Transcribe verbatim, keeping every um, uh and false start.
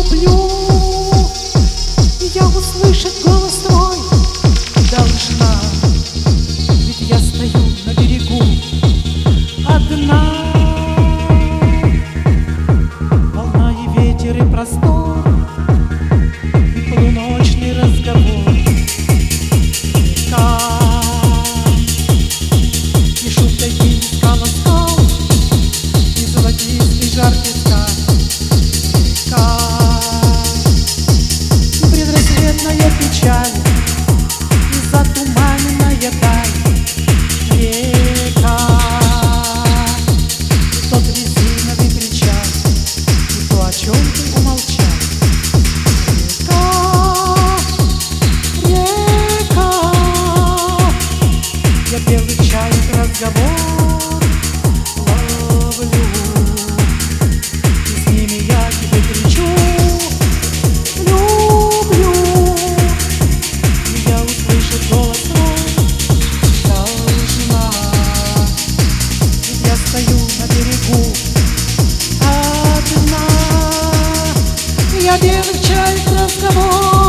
люблю. Я услышать голос твой должна, ведь я стою на берегу одна. Волна и ветер и простор, и полуночный разговор. Река и шум таких скал, и золотистый жар песка. Река и предрассветная печаль, и затуманенная даль. Река и тот резиновый причал, и то, о чем ты умолчал. Река, река, я белый чаек разговор ловлю, и с ними я тебе кричу: люблю. И я услышать голос твой должна, ведь я стою на берегу одна. Я белый чаек разговор